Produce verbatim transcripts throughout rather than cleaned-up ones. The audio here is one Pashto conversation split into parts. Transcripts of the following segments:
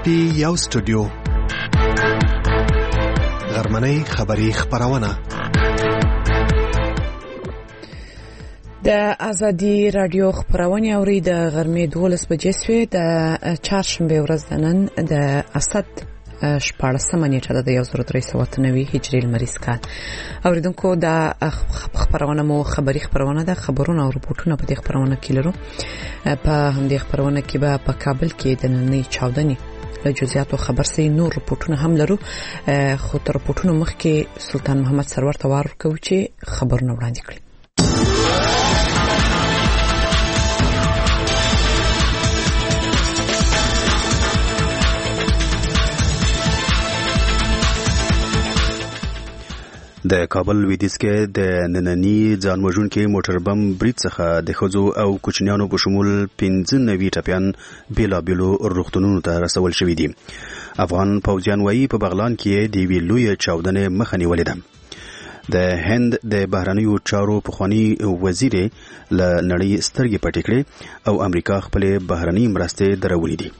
دی یو سټوډیو غرمنۍ خبری خبرونه د ازادي رادیو خبرونه اوري د غرمې دولس بجې سوې د چهارشنبه ورځ د نن د اسد شپاړسمه نیټه د یو زر درې سوه اته نوي هجري لمریز کال. اوریدونکو د خبرونه مو خبری خبرونه د خبرونو او رپورټونو په دې خبرونه کې لرو. په همدې خبرونه کې به په کابل کې د نننۍ چاودنې له جزئیاتو خبر سي نور رپورټونه هم لرو، خو تر رپورټونو مخکې سلطان محمد سرور ته وار ورکوو چې خبرونه وړاندې کړي. د کابل لویدیځ کې د نننی ځان وژونکي موټر بم برید څخه د ښځو او کوچنیانو په شمول پنځه نوي ټپیان بیلابیلو روغتونونو ته رسول شوي دي. افغان پوځیان وایي په بغلان کې د یوې لویې چاودنې مخه نیولې ده. د هند د بهرنیو چارو پخوانی وزیر له نړۍ سترګې پټې کړې او امریکا خپلې بهرنۍ مرستې درولې دي.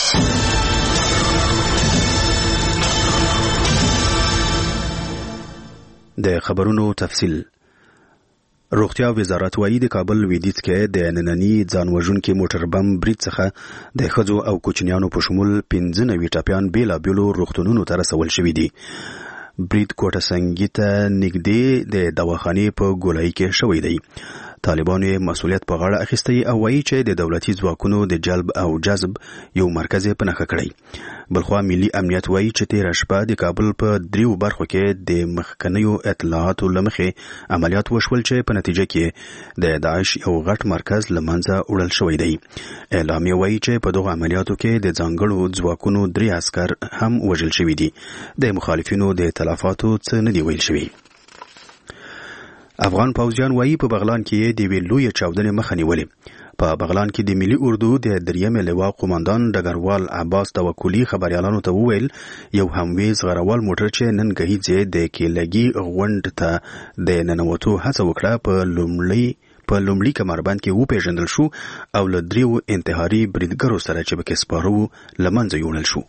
د خبرونو تفصیل. روغتیا وزارت وایي د کابل لویدیځ کې د نننی ځان وژونکي موټر بم برید څخه د ښځو او کوچنیانو په شمول پنځه نوي ټپیان بیلابیلو روغتونونو ته رسول شوي دي. برید کوټه سنګي ته نږدې د دواخانې په ګولایي کې شوی دی. طالبانو مسؤلیت په غاړه اخیستی او وایي چې د دولتي ځواکونو د جلب او جذب یو مرکز په نښه کړی. بلخوا ملي امنیت وایي چې تېره شپه د کابل په دریو برخو کې د مخکنیو اطلاعاتو له مخې عملیات وشول چې په نتیجه کې د داعش یو غټ مرکز له منځه وړل شوی دی. اعلامیه وایي چې په دغو عملیاتو کې د ځانګړو ځواکونو درې عسکر هم وژل شوي دي. د مخالفینو د تلفاتو څه نه دی ویل شوي. افغان پوځیان وایي په بغلان کې د یوې لویې چاودنې مخه نیولې. په بغلان کې د ملي اردو د دریمې لوا قوماندان ډګروال عباس توکلي خبريالانو ته وویل یو همویز غروال موټر چې نن ګهیځې د کېلګي غونډ ته د ننوتو هڅه وکړه په لومړی په لومړي کمربند کې وپېژندل شو او له دریو انتحاري بریدګرو سره چې پکې سپاره وو له منځه یوړل شو.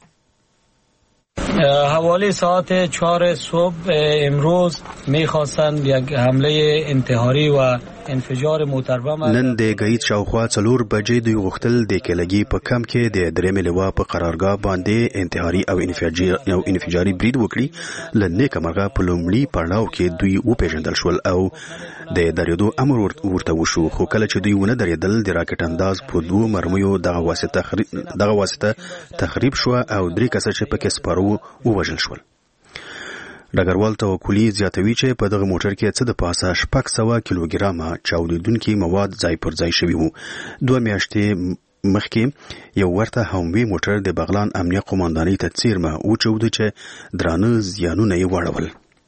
حوالی ساعت چهار صبح امروز میخواستند یک حمله انتحاری و انفجار موټر بم نن د ګهیځ شاوخوا څلور بجې دوی غوښتل د کېلګي په کم کې د درېمې لوا په قرارګاه باندې انتحاري او انفجاري او انفجاري برید وکړي. له نیکه مرغه په لومړي پړاو کې دوی وپېژندل شول او د درېدو امر ورته وشو، خو کله چې دوی ونه درېدل د راکټ انداز په دوو مرمیو دغه واسطه دغه واسطه تخریب شو او درې کسه چې پکې سپاره ووژل شول. ډګروال توکلي زیاتوي چې په دغه موټر کې څه د پاسه شپږ سوه کیلوګرامه چاودېدونکي مواد ځای پر ځای شوي وو. دوه میاشتې مخکې یو ورته هموی موټر د بغلان امنیه قوماندانۍ ته څیرمه وچوده چې درانه زیانونه یې واړول.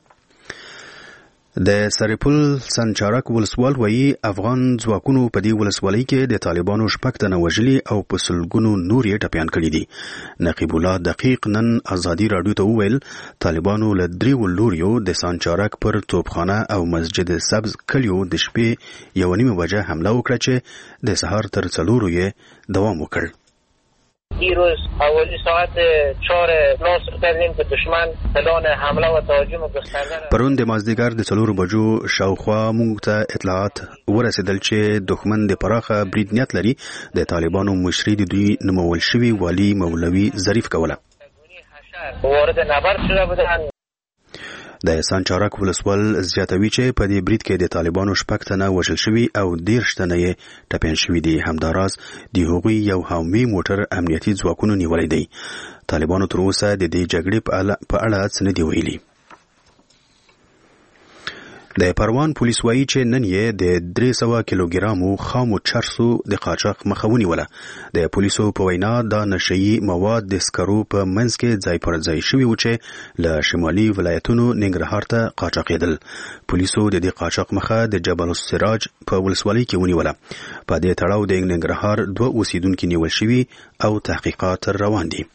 د سرپل سنچارک ولسوال وایي افغان ځواکونو په دې ولسوالۍ کې د طالبانو شپږ تنه وژلي او په سلګونو نور یې ټپیان کړي دي. نقیب الله دقیق نن ازادي راډیو ته وویل طالبانو له دریو لوریو د سنچارک پر توپخانه او مسجد سبز کلیو د شپې یو نیمه بجه حمله وکړه چې د سهار تر څلورو یې دوام وکړ. دیروز حوالی ساعت چهار ناصر کردیم که دشمن پلان حمله و تهاجم گسترده پرون د مازدیګر د څلورو بجو شاوخوا موږ ته اطلاعات ورسېدل چې دښمن د پراخه برید نیت لري. د طالبانو مشري د دوی نومول شوي والي مولوي ظریف کوله. وارد نبرد شده بودند. د سانچارک ولسوال زیاتوي چې په دې برید کې د طالبانو شپږ تنه وژل شوي او دېرش تنه یې ټپیان شوي دي. همداراز د هغوی یو هموی موټر امنیتي ځواکونو نیولی دی. طالبانو تر اوسه د دې جګړې په اړه څه نه دي ویلي. د پروان پولیس وایي چې نن یې د درې سوه کیلوګرامو خامو چرسو د قاچاق مخه ونیوله. د پولیسو په وینا دا نشهیي مواد د سکرو په منځ کې ځای پر ځای شوي وو چې له شمالي ولایتونو ننګرهار ته قاچاقېدل. پولیسو د دې قاچاق مخه د جبل السراج په ولسوالۍ کې ونیوله. په دې تړاو د ننګرهار دوه اوسیدونکي نیول شوي او تحقیقات روان دي.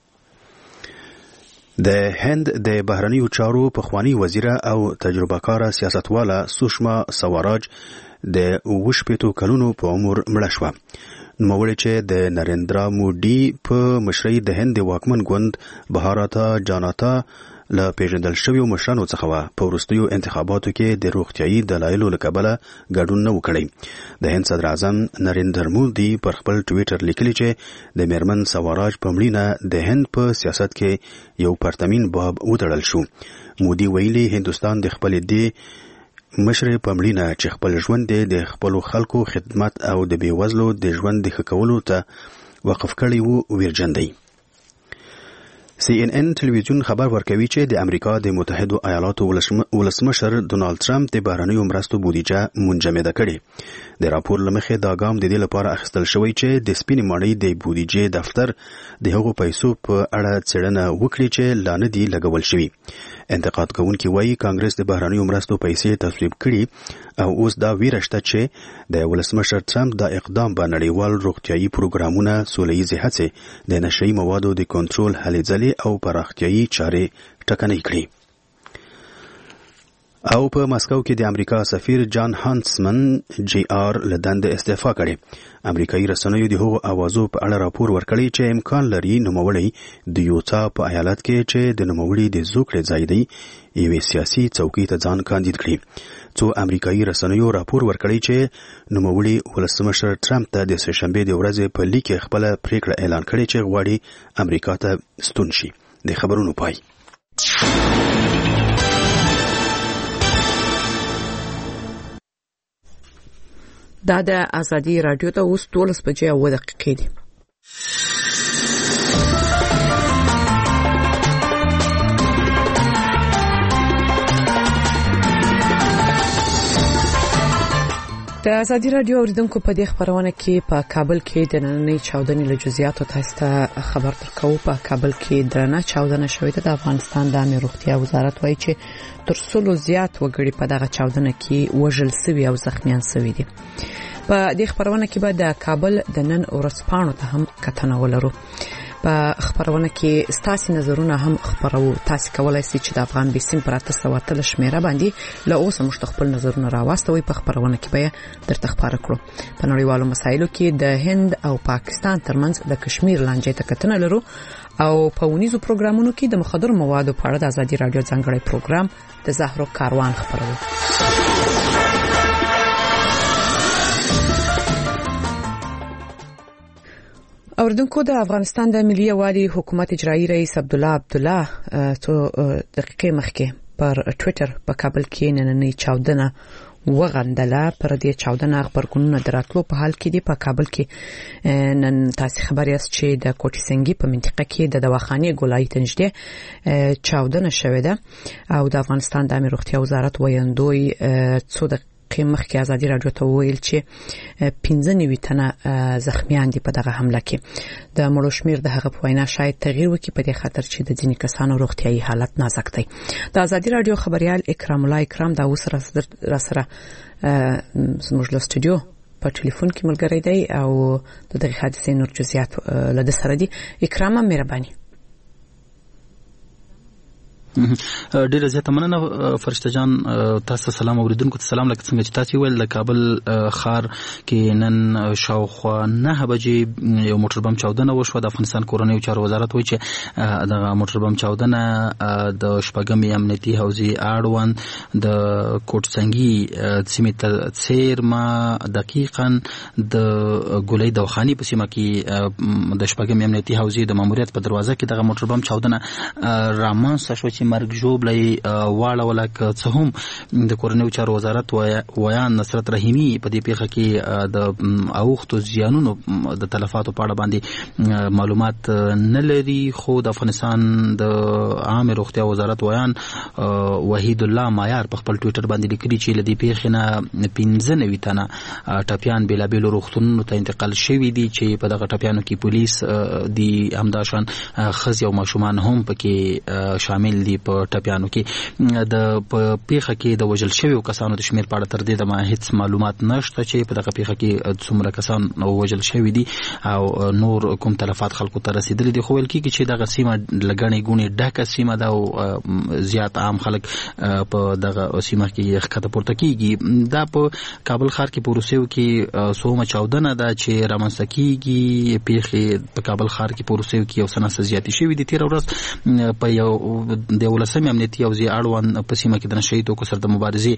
د هند د بهرنیو چارو پخوانی وزیره او تجربه کاره سیاستواله سوشما سواراج د اووه شپېتو کلونو په عمر مړه شوه. نوموړي چې د نریندرا مودي په مشرۍ د هند د واکمن ګوند بهاراتا جاناتا له پیژندل شویو مشرانو څخه و په وروستیو انتخاباتو کې د روغتیايي دلایلو له کبله ګډون نه وکړي. د هند صدر اعظم نریندر مودي پر خپل ټویټر لیکلي چې د میرمن سواراج په مړینه د هند په سیاست کې یو پرتمین باب وتړل شو. مودي ویلي هندوستان د خپل دی مشر په مړینه چې خپل ژوند د خپل خلکو خدمت او د بیوزلو د ژوند د ښه کولو ته وقف کړی وو ویرجن دی. سی ان ان ټلویزیون خبر ورکوي چې د امریکا د متحدو ایالاتو ولسمشر ډونالد ټرمپ د بهرنیو مرستو بودیجه منجمده کړې. د راپور له مخې دا ګام د دې لپاره اخیستل شوی چې د سپینې ماڼۍ د بودیجې دفتر د هغو پیسو په اړه څېړنه وکړي چې لا نه دي لګول شوي. انتقاد کوونکي وایي کانګرس د بهرنیو مرستو پیسې تصویب کړي او اوس دا ویره شته چې د ولسمشر ټرمپ دا اقدام به نړیوال روغتیايي پروګرامونه، سوله ییزې هڅې، د نشه یي موادو د کنټرول هلې ځلې او پراختیايي چارې ټکنۍ کړي. او په ماسکو کې د امریکا سفیر جان هانسمن جی آر له دندې استعفا کړې. امریکایي رسنیو د هغو اوازو په اړه راپور ورکړی چې امکان لري نوموړی د یوتا په ایالت کې چې د نوموړي د زوکړې ځای دی یوې سیاسي څوکۍ ته ځان کاندید کړي. څو امریکایي رسنیو راپور ورکړی چې نوموړي ولسمشر ټرمپ ته د سهشنبې د ورځې په لیک کې خپله پریکړه اعلان کړې چې غواړي امریکا ته ستون شي. د خبرونو پای. دا د ازادي رادیو ته اوس دولس بجې او دقیقې دي. د ازادي رادیو اوریدونکو په دې خبرونه کې په کابل کې د نننۍ چاودنې له جزئیاتو تاسو ته خبر درکو. په کابل کې درنه چاودنه شوې ده. د افغانستان د عامه روغتیا وزارت وایي چې تر څلو زیات وګړي په دغه چاودنه کې وژل شوي او زخمیان شوي دي. په دې خبرونه کې به د کابل د نن ورځپاڼو ته هم کتنه ولرو. په خبرونه کې ستاسو نظرونه هم خبرو. تاسو کولای شئ چې د افغان بیسیم پر اته سوه اتلس شمیره باندې له اوسه مشت خپل نظرونه راوستوي. په خبرونه کې به درته خبره کړو. په نړیوالو مسایلو کې د هند او پاکستان ترمنځ د کشمیر لانجې ته کتنه لرو او په ونیزو پروګرامونو کې د مخدر موادو په اړه د ازادي رادیو ځانګړی پروګرام د زهرو کاروان خبرو. اوردونکو د افغانستان د ملي یوالي حکومت اجرایی رئیس عبد الله عبد الله څو دقیقې مخکې پر ټویټر په کابل کې نننۍ چاودنه وغندله. پر دې چاودنه خبرګونونه دراتلو په حال کې دی. په کابل کې نن تاسو خبر یاست چې د کوټی سنگي په منطقه کې د دواخانې ګولای ته نږدې چاودنه شوې ده او د افغانستان د عامه روغتیا وزارت ویاندوی څو مخکې کې ازادي رادیو ته ویل چې پنځه نوي تنه زخمیان دي په دغه حمله کې. د مړو شمیر د هغه په وینا شاید تغییر وکړي په دې خاطر چې د ځینې کسانو روغتیايي حالت نازک دی. د ازادي رادیو خبريال اکرام الله اکرام دا اوس را سره زموږ له استودیو په ټلیفون کې ملګری دی او د دغه حادثې نور جزئیات له سره دي. اکرام مهرباني. ډیره زیاته مننه فرشته جان. تاسو سلام اوریدونکو ته سلام. لکه څنګه چې تاسو ویل د کابل ښار کې نن شاوخوا نه بجې یو موټر بم چاودنه وشوه. د افغانستان کورنیو چارو وزارت وایي چې دغه موټر بم چاودنه د شپږمې امنیتي حوزې اړوند د کوټسنګي سیمې ته څیرما دقیقاً د ګولۍ دواخانې په سیمه کې د شپږمې امنیتي حوزې د ماموریت په دروازه کې دغه موټر بم چاودنه رامنځته شوه چې مرګ ژوبلی واړوله. که څه هم د کورنیو چارو وزارت ویان نصرت رحیمي په دې پیښه کې د اوښتو زیانونو د تلفاتو په اړه باندې معلومات نه لري، خو د افغانستان د عامه روغتیا وزارت ویان وحید الله مایار په خپل ټویټر باندې لیکلي چې له دې پیښې نه پنځه نوي تنه ټپیان بېلابېلو روغتونونو ته انتقال شوي دي چې په دغه ټپیانو کې پولیس دي، همداشان ښځې او ماشومان هم پکې شامل دي. دي په ټپیانو کې د پیښه کې د وژل شویو کسانو د شمیر په اړه تر دې دمه هیڅ معلومات نشته چې په دغه پیښه کې څومره کسان وژل شوي دي او نور کوم تلفات خلکو ته رسیدلي دي. خو ویل کېږي چې دغه سیمه لګڼې ګونې ډکه سیمه ده او زیات عام خلک په دغه سیمه کې ښکته پورته کېږي. دا په کابل ښار کې په وروستیو کې څومره چاودنه ده چې رامنځته کېږي. پیښې په کابل ښار کې په وروستیو کې یو څه ناڅه زیاتې شوي دي. تېره ورځ په یو د یولسمې امنیتي حوزې اړوند په سیمه کې د نشه یي توکو سره د مبارزې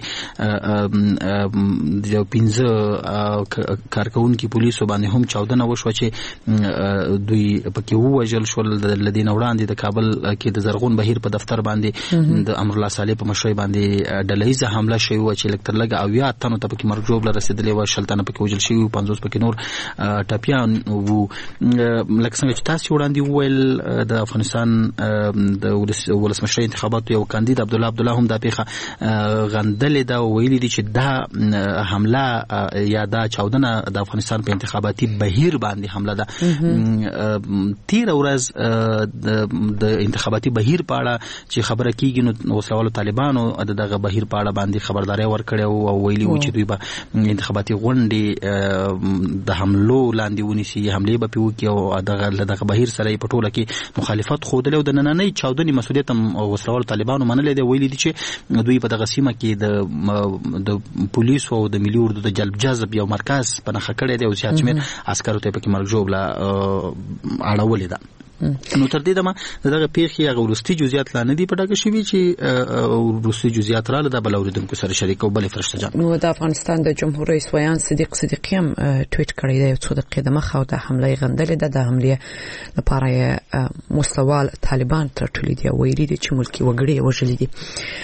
د پنځه کارکوونکي پولیسو باندې هم چاودنه وشوه چې دوی پکې ووژل شول. له دې نه وړاندې د کابل کې د زرغون بهیر په دفتر باندې د امرالله صالح په مشرۍ باندې ډله ییزه حمله شوې وه چې لږ تر لږه اویا تنو ته پکې مرګ ژوبله رسېدلې وه. شل تنه پکې وژل شوي وو، پنځوس پکې نور ټپیان وو. لکه څنګه چې تاسې وړاندې وویل د افغانستان د ولسمشرۍ انتخاباتو یو کاندید عبدالله عبدالله هم دا پیښه غندلې ده او ویلي دي چې دا حمله یا دا چاودنه د افغانستان په انتخاباتي بهیر باندې حمله ده. تېره ورځ د انتخاباتي بهیر په اړه چې خبره کېږي نو وسلوالو طالبانو د دغه بهیر په اړه باندې خبرداری ورکړې او ویلي وو چې دوی به انتخاباتي غونډې د حملو لاندې ونیسي، حملې به پرې وکړي او دغه له دغه بهیر سره یې په ټوله کې مخالفت ښودلی او د نننۍ چاودنې مسؤلیت هم وسلوالو طالبانو منلی دی. ویلي دي چې دوی په دغه سیمه کې د د پولیسو او د ملي اردو د جلب جذب یو مرکز په نښه کړی دی او زیات شمېر عسکرو ته یې پکې مرګ ژوبله اړولې ده. نو تر دې دمه دغه پیښې هغه وروستي جزئیات لا نه دي په ډاګه شوي چې وروستي جزئیات راله دا بل اورېدونکو سره شریکوو. بلې فرشته جان، نو د افغانستان د جمهور رئیس ویان صدیق صدیقي هم ټویټ کړی دی یو څو دقیقې دمخه او د حملې غندلې ده. د حملې لپاره یې وسلوال طالبان ترټولي دي او ویلي دي چې ملکي وګړي یې وژلي دي.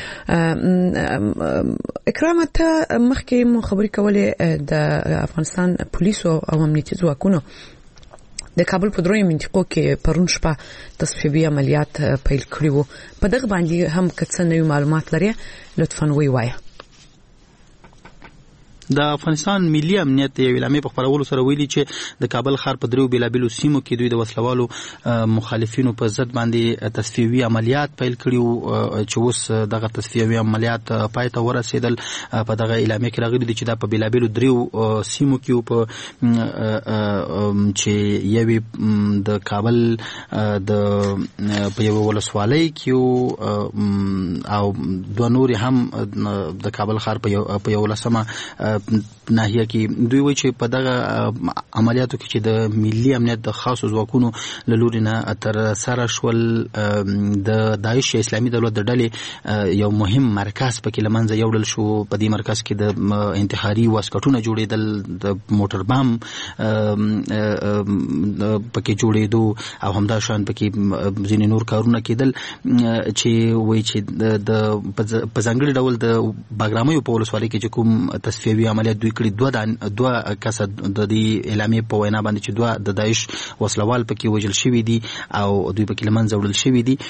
اکرام، ته مخکې مو خبرې کولې د افغانستان پولیسو او امنیتي ځواکونو د کابل په دروي منطقو کې پرون شپه تصفیوي عملیات پیل کړي وو. په دغه باندې هم که څه نوي معلومات لري لطفاً ووایه. د افغانستان ملي امنیت یو اعلامیه په خپرولو سره ویلي چې د کابل ښار په دریو بیلابیلو سیمو کې دوی د وسلوالو مخالفینو په ضد باندې تصفیوي عملیات پیل کړي وو چې اوس دغه تصفیوي عملیات پای ته ورسېدل. په دغه اعلامیه کې راغلي دي چې دا په بیلابیلو دریو سیمو کې په چې یوې د کابل د په یو ولسوالۍ کې او دوه نورې هم د کابل ښار په یو لسمه ناحیه کې. دوی وایي چې په دغه عملیاتو کې چې د ملي امنیت د خاصو ځواکونو له لوري نه تر سره شول د داعش اسلامي دولت د ډلې یو مهم مرکز پکې له منځه یوړل شو. په دې مرکز کې د انتحاري واسکټونه جوړېدل، د موټر بم پکې جوړېدو او همداشان پکې ځینې نور کارونه کېدل چې وایي چې د په ځانګړي ډول د باګرامیو په ولسوالۍ کې چې کوم تصفیوي عملیات دوی کړي دوه دوه کسه د دې اعلامیې په وینا باندې چې دوه د داعش وسلوال پکې وژل شوي دي او دوی پکې له منځه وړل شوي دي.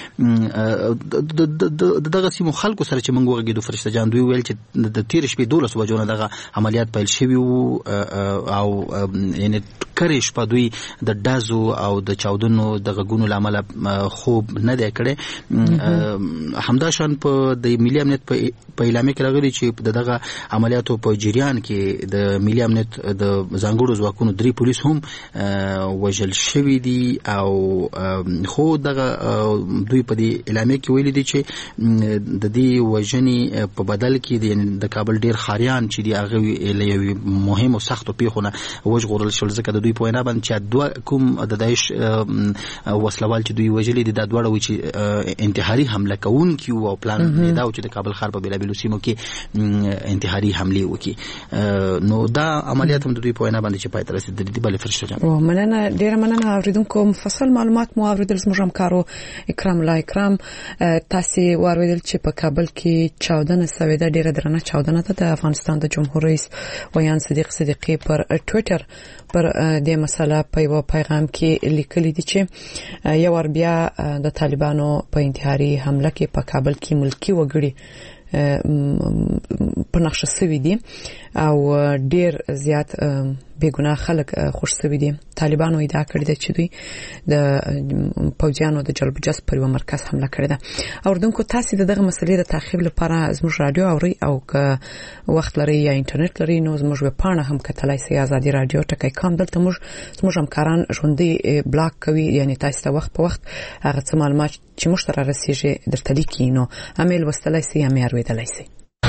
د دغه سیمو خلکو سره چې موږ وغږېدو فرشته جان، دوی ویل چې د تېرې شپې دولسو بجو نه دغه عملیات پیل شوي وو او یعنې کرې شپه دوی د ډزو او د چاودنو د غږونو له امله خوب نه دی کړی. همداشان په د ملي امنیت په اعلامیه کې راغلي چې د دغه عملیاتو په جریان کې د ملي امنیت د ځانګړو ځواکونو درې پولیس هم وژل شوي دي او خو دغه دوی په دې اعلامیه کې ویلي دي چې د دې وژنې په بدل کې د کابل ډیر ښاریان چې دي هغه له یوې مهمو سختو پیښو نه وژغورل شول. ځکه د دوی په وینا باندې چې دوه کوم د داعش وسلوال چې دوی وژلي دي دا دواړه وایي چې انتحاري حمله کوونکي وو او پلان یې دا و چې د کابل ښار په بیلابیلو سیمو کې انتحاري حملې وکړي. نو دا عملیات هم د دوی په وینا باندې چې پای ته رسېدلي دي. بلې فرشته جان، او مننه، ډېره مننه اورېدونکو. مفصل معلومات مو اورېدل زموږ همکارو اکرام الله اکرام. تاسې واورېدل چې په کابل کې چاودنه سوې ده، ډېره درنه چاودنه ده. د افغانستان د جمهور رئیس ویان صدیق صدیقي پر ټویټر پر دې مسله په یو پیغام کې لیکلي دي چې یو ور بیا د طالبانو په انتحاري حمله کې په کابل کې ملکی وګړي په نقشه سوي دي او ډیر زیات بیګناه خلک خوش شوي دي. طالبانو ادعا کړې ده چې دوی د پوځیانو د جلب جذب پر یو مرکز حمله کړې ده. اوردونکو تاسو دغه مسلې د تعقیب لپاره زموږ رادیو اوري او که وخت لري یا انټرنیټ لري نو زموږ ویب پاڼه هم کتلای سي ازادي رادیو ټکی کام. دلته موږ زموږ همکاران ژوندۍ بلاک کوي، یعنی تاسو ته وخت په وخت هغه څه معلومات چې موږ ته رسیږي درته لیکي نو امیل وستلای سي یا مې اورېدلای سي.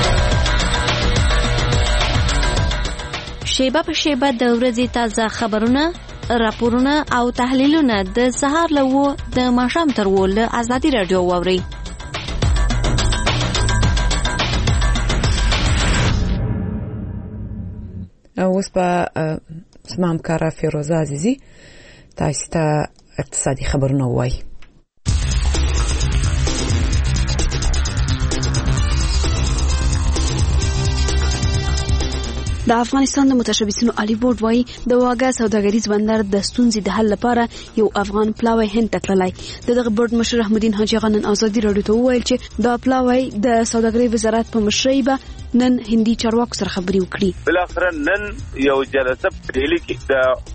شیبه په شیبه د ورځې تازه خبرونه، راپورونه او تحلیلونه د سهار له و د ماښام تر و له ازادي رادیو واورئ. اوس په زما همکاره فیروزه عزیزي تاسو ته اقتصادي خبرونه وایي. د افغانستان د متشبثینو عالی بورډ وايي د واګه سوداګریز بندر د ستونزې د حل لپاره یو افغان پلاوی هند ته تللی. دغه بورډ مشر احمدین حاجی غنن ازادي رادیو ته وویل چې دا پلاوی د سوداګرۍ وزارت په مشرۍ به نن هندي چارواکو سره خبرې وکړي. بل اخر نن یو جلسه په ډیلی کې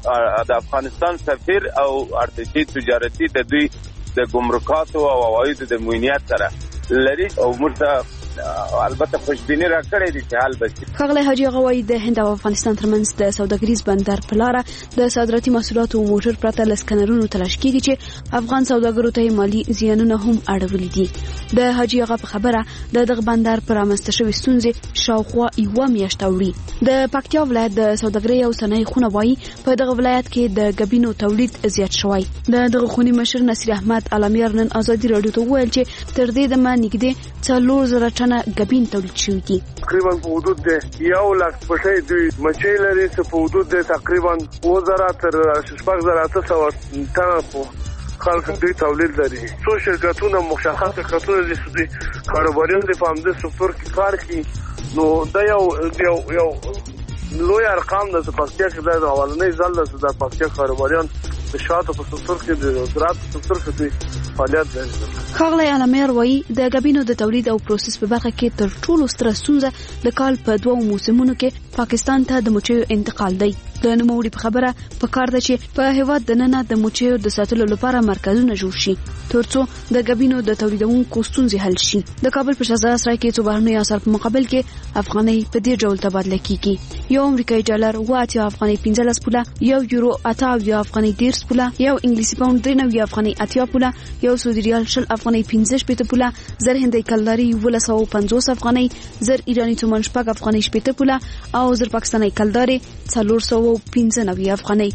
د د افغانستان سفیر او ارتشي تجارتي د دوی د ګمرکاتو او عوایدو د موینیت سره لري او مرته البته خوشبینی را کړې دي چې حال بشي. ښاغلی حاجي غوي د هند او افغانستان ترمنځ د سوداګریز بندر په لاره د صادراتي محصولاتو او موټر پرته لسکنرونو تلاش کیږي چې افغان سوداګرو ته مالی زیانونه هم اړولي دي. د حاجي غا په خبره د دغه بندر پر امسته شوی ستونزې شاوخوا یو میاشت وړي. د پکتیا ولایت د سوداګرۍ او صنایع خونه وایي په دغه ولایت کې د ګبینو تولید زیات شوی. د دغه خونی مشر نصیر احمد علامیر نن ازادي رادیو ته وویل چې تر دې دمه نږدې څلور زره ټنه ګبین تولید شوی دي. تقریبا په حدود د یو لک پټې دوی مچۍ لري چې په حدود د تقریبا اووه زره تر شپږ زره اته سوه ټنه په خلک دوی تولید لري. څو شرکتونه مشخص شرکتونه دي چې دوی کاروباریان د فامده سپور کې کار کوي نو دا یو یو یو لوی ارقام د پکتیا کې د اولنۍ ځل د پکتیا کاروباریان د شاته په سکتور کې د زراعت سکتور کې دوی فعالیت لري. ښاغلی علامیر وایي د ګبینو د تولید او پروسس په برخه کې تر ټولو ستره ستونزه د کال په دوو موسمونو کې پاکستان ته د مچیو انتقال دی. د نوموړي په خبره په کار ده چې په هیواد دننه د مچیو د ساتلو لپاره مرکزونه جوړ شي ترڅو د ګبینو د تولیدونکو ستونزې حل شي. د کابل په شهزاده سرای کې څو بهرني اسعار په مقابل کې افغانۍ په دې ډول تبادله کیږي. یو امریکایي ډالر اوه اتیا افغانۍ پنځلس پوله، یو یورو اته اویا افغانۍ دېرش پوله، یو انګلیسي پاوند درې نوي افغانۍ اتیا پوله، یو سعودي ریال شل افغانۍ پنځه شپېته پوله، زر هندۍ کلداري اوولس سوه پنځوس افغانۍ، زر ایراني تومان شپږ افغانۍ شپېته پوله او زر پاکستاني کلداري څلور سوه پنځه نوي افغانۍ.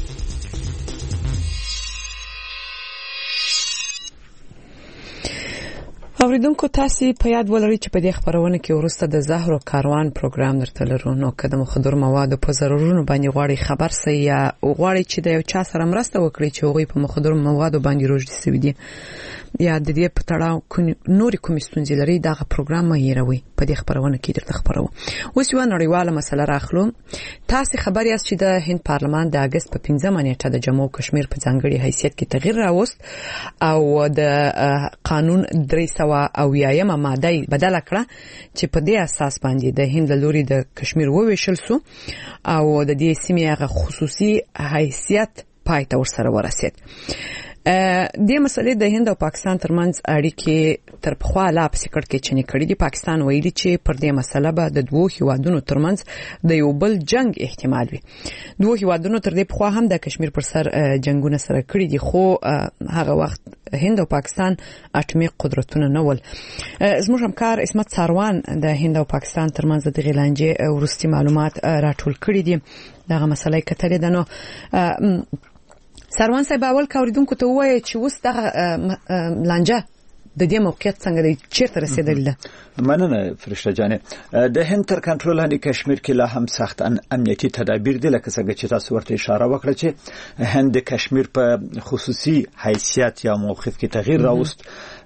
اوریدونکو تاسو په یاد ولرئ چې په دې خبرونه کې ورسته د زهر او کاروان پروګرام درته لرو. نو که د مخدر موادو په ضررونو باندې غواړئ خبر سئ یا غواړئ چې د یو چا سره مرسته وکړئ چې هغوی په مخدر موادو باندې روږدي شوي دي یا د دې په تړاو نورې کومې ستونزې لري دغه پروګرام مه هېروئ. په دې خبرونه کې درته خبرو. اوس یوه نړیواله مسله راخلو. تاسو خبر یاست چې د هند پارلمان د اګست په پنځمه نیټه د جموں او کشمیر په ځانګړي حیثیت کې تغییر راوست او د قانون درې سوه اویایمه ماده بدله کړه چې په دې اساس باندې د هند له لوري د کشمیر وویشل سو او د دې سیمې هغه خصوصي حیثیت پای ته ورسره ورسید. د مسلې د هند او پاکستان ترمنځ اړیکې تر پخوا لا پسې کړکېچنې کړې دي. پاکستان ویلي چې پر دې مسله به د دوو هیوادونو ترمنځ د یو بل جنگ احتمال وي. دوو هیوادونو تر دې پخوا هم د کشمیر پر سر جنگونه سره کړي دي خو هغه وخت هند او پاکستان اټومي قدرتونه نه ول. زموږ همکار اسمت ساروان د هند او پاکستان ترمنځ د غلانجې وروستي معلومات راټول کړي دي. دغه مسله کتلې ده. نو ساروان صاحب اول کاوریدونکو ته وایي چې اوس دغه لانجه د دې موقعیت څنګه دی چیرته رسیدلی ده؟ مننه فرشته جانې. د هند تر کنټرول لاندې کشمیر کې لا هم سخت امنیتي تدابیر دي لکه څنګه چې تاسو ورته اشاره وکړه چې هند د کشمیر په خصوصي حیثیت یا موقف کې تغییر راوست.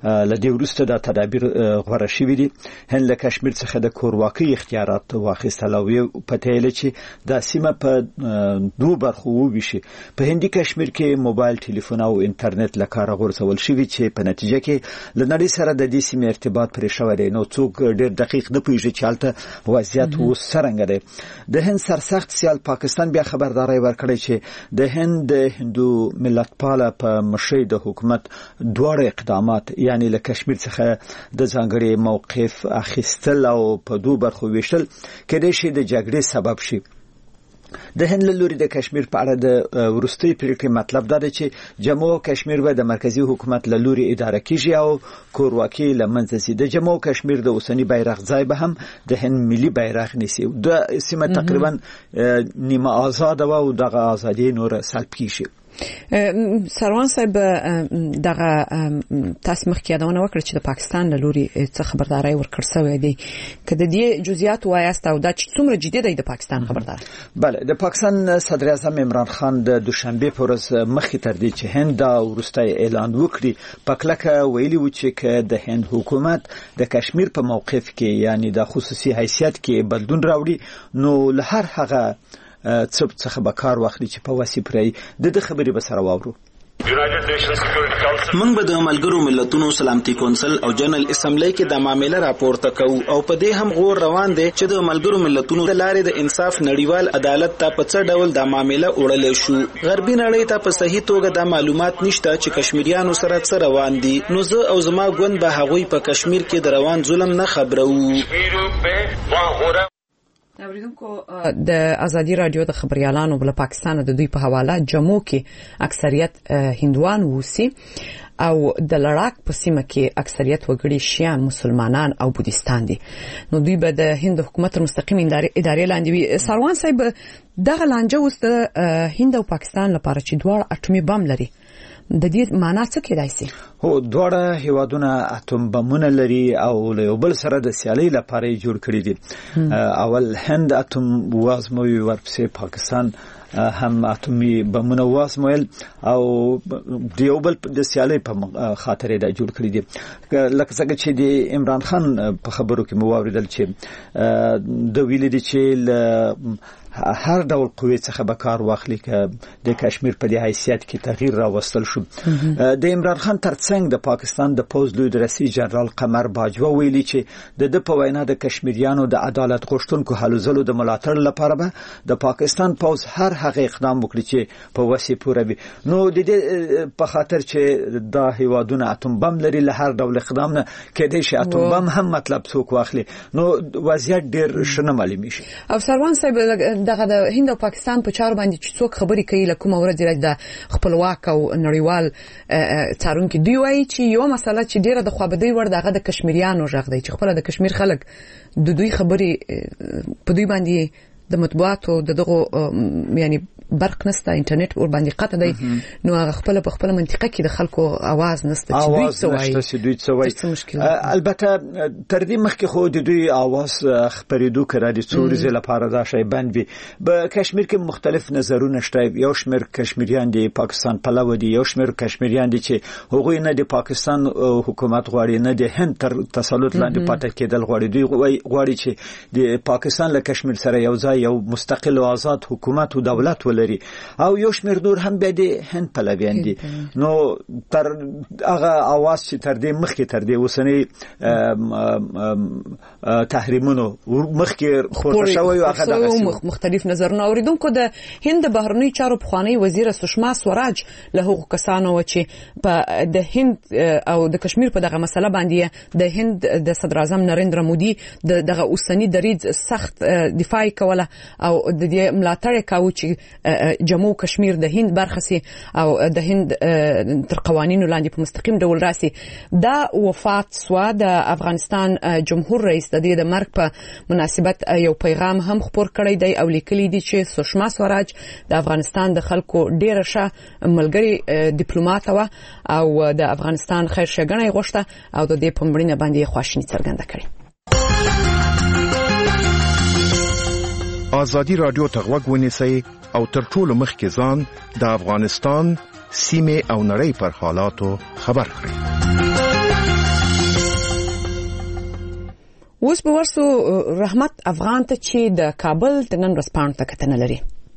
لدې وروسته د تدابیر غوړه شوې دي. هند له کشمیر څخه د کورواکۍ اختیارات واخیستل او پته یې چې د سیمه په دوه برخو وویشي. په هندي کشمیر کې موبایل ټلیفون او انټرنیټ له کاره غورځول شوي چې په نتیجه کې له نړۍ سره د دې سیمې ارتباط پرې شوی دی. نو څوک ډېر دقیق نه پوهیږي چې هلته وضعیت اوس څرنګه دی. د هند سرسخت سیال پاکستان بیا خبرداری ورکړی چې د هند د هندو ملتپاله په مشرۍ د حکومت دواړه اقدامات یعنی له کشمیر څخه د ځانګړي موقف اخیستل او په دوه برخو ویشل کېدای شي د جګړې سبب شي. د هند له لوري د کشمیر په اړه د وروستۍ پریکړې مطلب دا دی چې جموں او کشمیر به د مرکزی حکومت له لوري اداره کیږي او کورواکۍ له منځه ځي. د جموں او کشمیر د اوسنی بیرغ ځای به هم د هند ملي بیرغ نیسي. د سیمه تقریبا نیمه آزاد او دغه ازادي نور سلب کیږي. سروان صاحب دغه تاسو مخکې یادونه وکړه چې د پاکستان له لوري څه خبرداري ورکړ شوې دي که د دې جزئیات وایست او دا چې څومره جدي دی د پاکستان خبردار. بله د پاکستان صدر اعظم عمران خان د دوشنبه پر ورځ مخکې تر دې چې هند دا ورستۍ اعلان وکړي په کلکه ویلي و چې که د هند حکومت د کشمیر په موقف کې یعنی د خصوصي حیثیت کې بدلون راوړي نو له هر هغه څه څخه به کار واخلي چې په واسي پرې د خبرې به سره واورو. موږ به د ملګرو ملتونو سلامتي کونسل او جنرال اسمبلی کې د معاملې راپورته کوو او په دې هم غور روان دي چې د ملګرو ملتونو د لارې د انصاف نړیوال عدالت ته په څه ډول د معاملې وړلې شو. غربي نړۍ ته په صحیح توګه د معلومات نشته چې کشمیریانو سره څه روان دي. نو زه او زما ګوند به هغوی په کشمیر کې د روان ظلم نه خبرو. اوریدونکو د ازادي رادیو د خبريالانو بل پاکستان د دوی په حواله جموں کې اکثریت هندوان ووسی او د لړاک په سیمه کې اکثریت وګړي شیعه مسلمانان او بودیستان دي. نو دوی به د هند حکومت مستقیم ادارې لاندې وي. سروان صاحب دغه لانجه اوس د هند او پاکستان لپاره چې دواړه اټومي بم لري د دې معنا څه کېدای شي؟ هو دواړه هیوادونه اټوم بمونه لري او له بل سره د سیالي لپاره جوړ کړی دي. اول هند اټوم وازموي ورپسې پاکستان هم اټومي بمونه وازمویل او دیو بل د سیالي په خاطر دا جوړ کړی دي. لکه څنګه چې د عمران خان په خبرو کې مو واوریدل چې د ویل دي چې هر ډول قوی څخه به کار واخلي که د کشمیر په دې حیثیت کې تغییر راوستل شو. د عمران خان ترڅنګ د پاکستان د پوز لوی رئیس جنرال قمر باجوا ویلي چې د په وینا د کشمیریانو د عدالت غوښتونکو هلو ځلو د ملاتړ لپاره به د پاکستان پوز هر هغه اقدام وکړي چې په وسې پوره وي. نو د دې په خاطر چې دا هیوادونه اټوم بم لري له هر ډول اقدام نه کېدای شي اټوم بم هم مطلب څوک واخلي نو وضعیت ډیر شنه معلومي شي. او سروان صاحب دغه د هند او پاکستان په چارو باندې چې څوک خبرې کوي لکه کوم ورځ د خپلواک او نړیوال څارونکو دی وایي چې یو مسله چې ډیره د خوابدۍ ور دغه د کشمیریانو ژغ دی چې خپل د کشمیر خلک د دوی خبرې په دوی باندې د مطبوعاتو دغه یعنی برق نسته انټرنیټ ور باندې قطع دی نو هغه خپل په خپل منطقه کې د خلکو आवाज نسته چې دوی څه وایي. البته تر دې مخکې خو د دوی आवाज خبرېدو کړه د څوريز لپاره دا شی بند وي. په کشمیر کې مختلف نظرونه شته. یو شمېر کشمیریان دی پاکستان پلو دي یو شمېر کشمیریان دي چې هغوی نه د پاکستان حکومت غواړي نه د هند تر تسلط لاندې پاتې کېدل غواړي. دوی غواړي چې د پاکستان له کشمیر سره یو ځای یو مستقل او آزاد حکومت او دولت ولري او یو شمېر نور هم به د هند پلویان دي. نو تر هغه आवाज چې تر دې مخکې تر دې اوسنۍ تحریمونو مخکې خورته شوی او هغه دغه مختلف نظرونه اوریدونکو د هند بهرنی چارو پخوانی وزیر سشما سوراج له هغو کسانو چې په د هند او د کشمیر په دغه مسله باندې د هند د صدر اعظم نریندرا مودي دغه اوسنی دریځ سخت دفاع کوله او د دې ملاتړ کاوه چې جموں کشمیر د هند برخه سي او د هند تر قوانینو لاندې په مستقیم ډول راسي. دا وفات سوا د افغانستان جمهور رئیس د دې د مرګ په مناسبت یو پیغام هم خپور کړی دی او لیکلی دی چې سشما سوراج د افغانستان د خلکو ډیره ښه ملګری ډیپلوماټ و او د افغانستان خیر ښېګڼه غوښته او د دې په مړینه باندې خواشیني څرګنده کړې. ازادي رادیو ته غوږ ونیسئ او تر ټولو مخکې ځان د افغانستان سیمه او نړۍ پر حالاتو خبر کړئ. اوس به ورسو رحمت افغان ته چې د کابل د نن ورځپاڼو ته کتنه لري.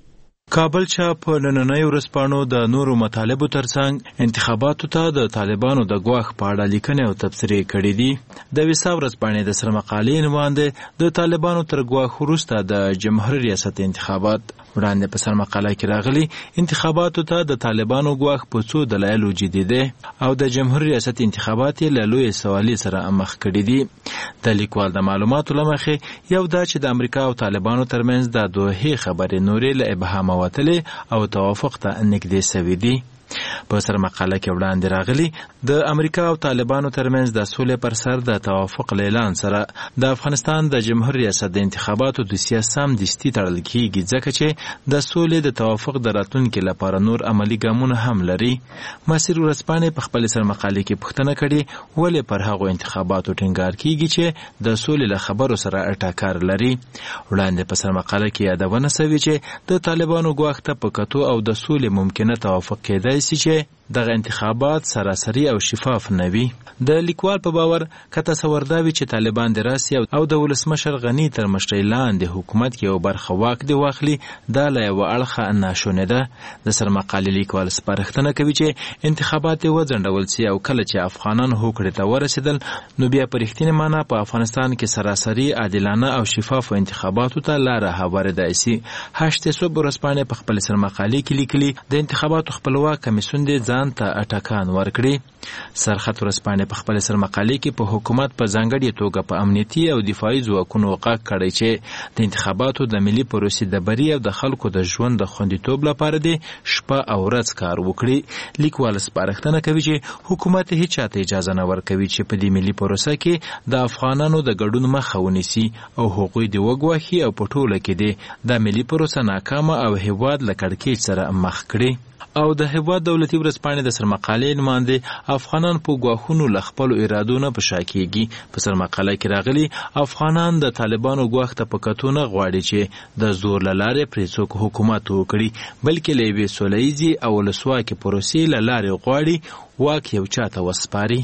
کابل چاپ په نننۍ ورځپاڼو د نورو مطالبو ترڅنګ انتخاباتو ته د طالبانو د ګواښ په اړه لیکنې او تبصرې کړې دي. د ویسا ورځپاڼې د سرمقالې عنوان دی د طالبانو تر ګواښ وروسته د جمهوریت ریاست انتخابات. وړاندې په سرمقاله کې راغلي انتخاباتو ته د طالبانو ګواښ په څو دلایلو جدي دی او د جمهوریت ریاست انتخابات یې له لویې سوالې سره مخ کړي دي. د لیکوال د معلوماتو له مخې یو دا چې د امریکا او طالبانو ترمنځ د دوحې خبرې نورې له ابهامه وتلې او توافق ته نږدې سوي دي. په سرمقاله کې وړاندې راغلي د امریکا او طالبانو ترمنځ د سولې پر سر د توافق اعلان سره د افغانستان د جمهوریت ریاست د انتخاباتو د سیاسم دستي تړل کیږي ځکه چې د سولې د توافق د راتلونکي لپاره نور عملی ګامونه هم لري. مسیر ورځپاڼې په خپل سرمقاله کې پوښتنه کړې ولې پر هغو انتخاباتو ټینګار کیږي چې د سولې له خبرو سره اټکار لري. وړاندې په سرمقاله کې یادونه شوې چې د طالبانو ګواښ ته په کتو او د سولې ممکنه توافق کېدای شي چې دغه انتخابات سراسري او شفاف نه وي. د لیکوال په باور که تصور دا وي چې طالبان د راسي او د ولسمشر غني تر مشرۍ لاندې حکومت کې یو برخه واک دی واخلي دا له یوه اړخه ناشونې ده. د سرمقالې لیکوال سپارښتنه کوي چې انتخابات یې وځنډول سي او کله چې افغانان هوکړې ته ورسېدل نو بیا په رښتینې معنا په افغانستان کې سراسري عادلانه او شفافو انتخاباتو ته لاره هوارېدای سي. هشت صبح ورځپاڼې په خپل سرمقالې کې لیکلي د انتخاباتو خپلواک کمیسیون دې ځان ته اټکان ورکړي. سرخط ورځپاڼې په خپل سرمقالې کې په حکومت په ځانګړې توګه په امنیتي او دفاعي ځواکونو غږ کړی چې د انتخاباتو د ملي پروسې د بري او د خلکو د ژوند د خوندیتوب لپاره دې شپه او ورځ کار وکړي. لیکوال سپارښتنه کوي چې حکومت هیڅ چاته اجازه نه ورکوي چې په دې ملي پروسه کې د افغانانو د ګډون مخه ونیسي او هغوی دې وګواښي او په ټوله کې دې د ملي پروسه ناکامه او هیواد له کړکېچ سره مخ کړي. او د هیواد دولتي ورځپاڼې د سرمقالې عنوان دی افغانان په ګواښونو له خپلو ارادو نه په شا کېږي. په سرمقاله کې راغلي افغانان د طالبانو ګواښ ته په کتو نه غواړي چې د زور له لارې پرې څوک حکومت وکړي بلکې له یوې سوله ییزې او ولسواکې پروسې له لارې غواړي واک یو چا ته وسپاري.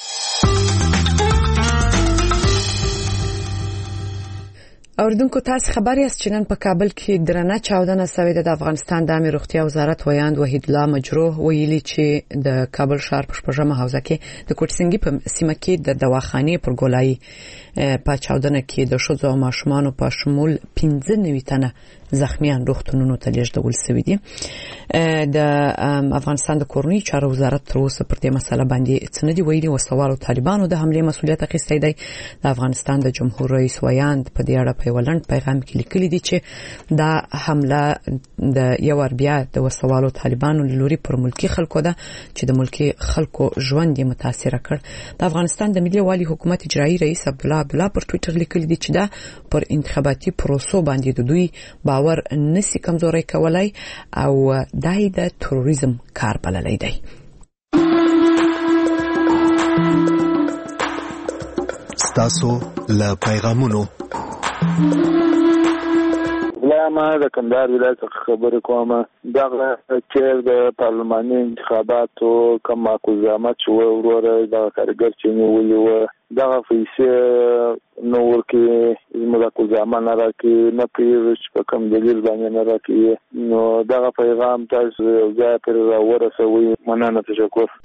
اوریدونکو تاسو خبر یاست چې نن په کابل کې درنه چاودنه شوې ده. د افغانستان د امیر روغتیا وزارت ویاند وحید الله مجروح ویلي چې د کابل ښار په شپږمه حوزه کې د کوټسنګي په سیمه کې د دواخانې پر ګولایي په چاودنه کې د ښځو او ماشومانو په شمول پنځه نوي تنه زخمیان روغتونونو ته لیږدول شوي دي. د افغانستان د کورنۍ چارو وزارت تر اوسه پر دې مسله باندې څه نه دي ویلي. وسوالو طالبانو د حملې مسؤلیت اخیستی دی. د افغانستان د جمهور رئیس ویاند په دې اړه په یو لنډ پیغام کې لیکلي دي چې دا حمله د یو ور بیا د وسوالو طالبانو لوري پر ملکی خلکو ده چې د ملکی خلکو ژوند یې متاثر کړ. د افغانستان د ملي والي حکومت اجرایی رئیس عبد الله عبد الله پر ټوئیټر لیکلي دي چې دا پر انتخاباتي پروسو باندې د دوی باور نسی کمزوري کولای او دای د تروریزم کار بللی دی. ستاسو له پیغامونو لا ما د کندهار ولایت خبرې کوم. دغه چې د پارلماني انتخاباتو کوم معقوزامت شو وروره د کارګر چې نیولې و دغه پیسې نو ورکې زموږ معقوزامت نه راکې نه پیږي په کوم دلیل باندې نه راکې نو دغه پیغام تاسو ځای پر ورسوي. مننه، تشکر.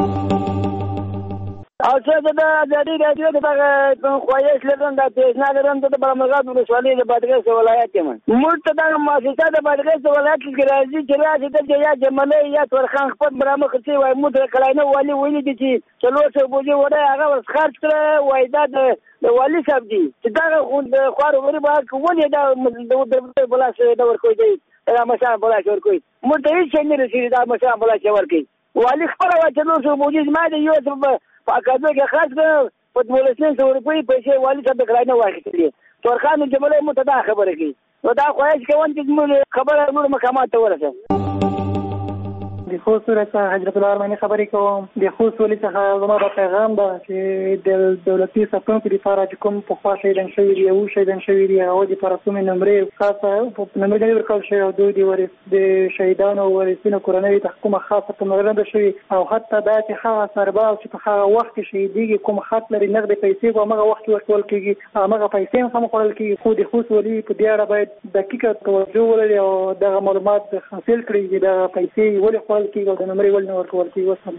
او څه د ازادي راډیو د خواهش لرم د پیژنا لرم د برمغاد ولسوالۍ د بادغیس ولایت یم. موږ ته د مؤسسه د بادغیس ولایت کې راځي چې راځي د یا جملې یا تورخان خپل برامه خرڅي وای موږ کلاینه والی ویلي دي چې څلور سو بوجي وړه هغه ورس خرڅ کړ وای دا د والی صاحب دي چې دا خو د خوارو غریب ولې دا د بلاس د ورکوي دی دا مشان بلاس ورکوي موږ ته هیڅ نه رسیدي دا مشان بلاس ورکوي والی خپل وای څلور سو بوجي ما د یو پاکازه کې خاص په دولتین سو روپۍ پیسې والی صاحب کلاینه واخیستلې تورخان جملې مو ته دا خبره کوي نو دا خواهش کوم چې موږ خبره نور مقامات ته ورسه. د خوست ولایت حضرت الله ارماني خبرې کوم. د خوست ولایت څخه زما د پیغام ده چې د دولتي ساتونکو لپاره چې کوم پخوا شهیدان شوي دي او شهیدان شوي دي هغه د لپاره کومې نمرې خاصه نمرې ورکړل شوي او دوی د ورث د شهیدانو او ورثینو کورنۍ ته کومه خاصه پاملرنه شوې او حتی دا چې هغه سرباز چې په هغه وخت کې شهیدېږي کوم خط لري نقد پیسې په هغه وخت ورکول کېږي هغه پیسې هم خوړل کېږي. خو د خوست ولایت په دې اړه باید دقیقه توجه ولري او دغه معلومات حاصل کړي چې دا پیسې ولې خوړل کېږي او د نمرې ولې نه ورکول کېږي.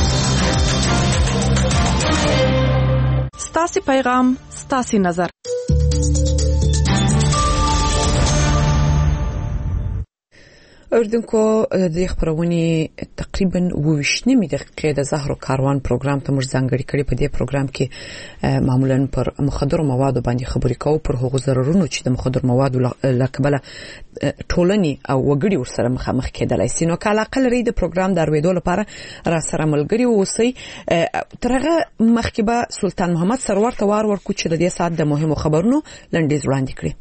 ستاسو پیغام ستاسو نظر. اوردونکو د خبرونه تقریبا وویشت نیمه دقیقې د زهرو کاروان پروګرام ته موږ ځانګړي کړی. په دې پروګرام کې معمولا پر مخدر موادو باندې خبرې کوو، پر هغو ضررونو چې د مخدر موادو لکبله ټولني او وګړي ورسره مخامخ کېدلای شي. نو کله عقل لري د پروګرام دروېدو لپاره را سره ملګری اوسئ. ترغه مخکبه سلطان محمد سرور ته وار ورکو چې د دې سات د مهمو خبرونو لنډیز وړاندې کړي.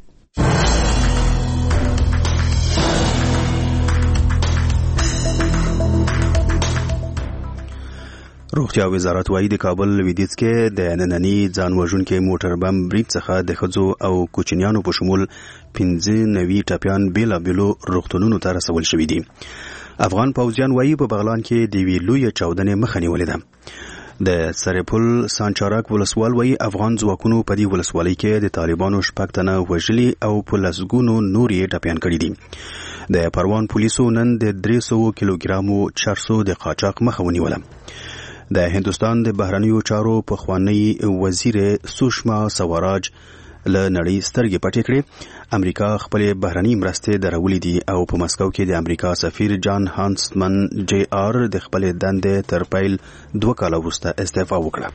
روغتیا وزارت وايي د کابل لویدیځ کې د نننی ځان وژونکي موټر بم برید څخه د ښځو او کوچنیانو په شمول پنځه نوي ټاپیان بیلابیلو روغتونونو ته رسول شوي دي. افغان پوځیان وايي په بغلان کې د وی لوی چاودنې مخه نیولې ده. د سرپل سانچارک ولسوال وايي افغان ځواکونو په دې ولسوالۍ کې د طالبانو شپږ تنه وژلي او په لسګونو نور یې ټاپیان کړي دي. د پروان پولیسو نن د درې سوه کیلوګرامو چرسو د قاچاق مخه ونیوله. د هندوستان د بهرنیو چارو پخوانی وزیر سوشما سوراج له نړۍ سترګې پټې کړې. امریکا خپل بهرنی مرستې درولې دي او په مسکو کې د امریکا سفیر جان هانسمن جی آر د خپل دندې تر پیل دوه کاله وروسته استعفا وکړه.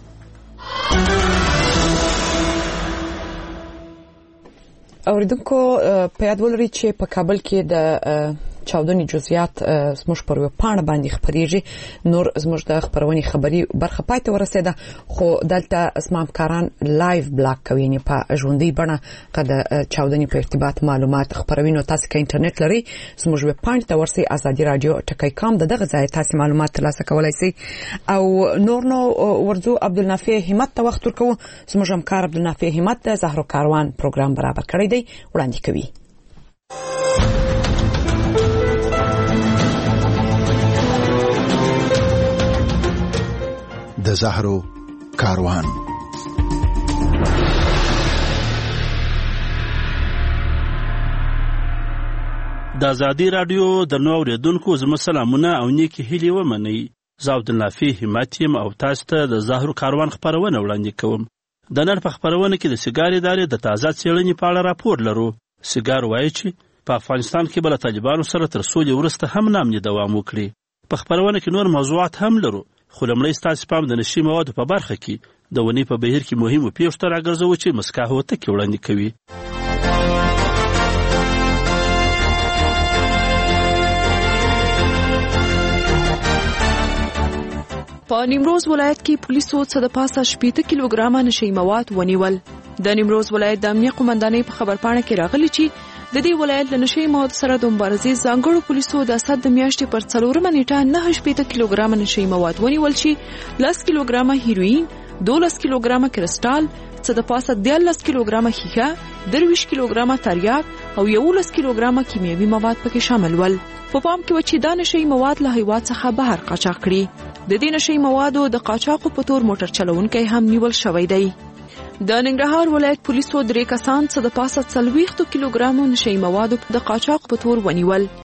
اوریدونکو په یاد ولرئ چې په کابل کې د چاودنې جزئیات زموږ پر وپاڼه باندې خبرېږي. نور زموږ د خبرونې خبري برخه پای ته ورسېده، خو دلته اسمام کاران لایو بلاک کوي نه په ژوندۍ بڼه د چاودنې په ارتباط معلومات خبروي. نو تاسو که انټرنیټ لري زموږ وپاڼه ته ورسئ ازادي رادیو ټکی کام دغه ځای تاسو معلومات ترلاسه کولای شئ. او نور نو ورځو عبدالنافع همت ته وخت ورکو. زموږ همکار عبدالنافع همت د زهرو کاروان پروګرام برابر کړی دی، وړاندې کوي. د زهرو کاروان. د ازادي رادیو د نو اوریدونکو زما سلامونه او نیکی هیلې ومنئ. زه عبدالنافع همت یم او تاسو ته د زهرو کاروان خبرونه وړاندې کوم. د نن په خبرونه کې د سیګار ادارې د تازه څېړنې په اړه راپور لرو. سیګار وایي چې په افغانستان کې به له طالبانو سره تر سولې وروسته هم نامني دوام وکړي. په خبرونه کې نور موضوعات هم لرو، خو لومړی ستاسو پام د نشي موادو په برخه کې د ونې په بهیر کې مهمو پیښو ته راګرځوو چې مسکا هوتکې وړاندې کوي. په نیمروز ولایت کې پولیسو څه د پاسه شپېته کیلوګرامه نشي مواد ونیول. د نیمروز ولایت د امنیه قومندانۍ په خبرپاڼه کې راغلي چې د دې ولایت له نشي مواد سره د مبارزې ځانګړو پولیسو د اسد د میاشتې پر څلورمه نیټه نه شپېته کیلوګرامه نشي مواد ونیول چې لس کیلوګرامه هیروین، دولس کیلوګرامه کرسټال، څه د پاسه دیارلس کیلوګرامه ښیښه، درویشت کیلوګرامه تریاک او یولس کیلوګرامه کیمیاوي مواد پکې شامل ول. په پام کې و چې دا نشي مواد له هیواد څخه بهر قاچاق کړي. د دې نشي موادو د قاچاقو په تور موټر چلونکي هم نیول شوی دی. د ننګرهار ولایت پولیسو درې کسان څه د پاسه څلوېښت کیلوګرامو نشي موادو د قاچاق په تور ونیول.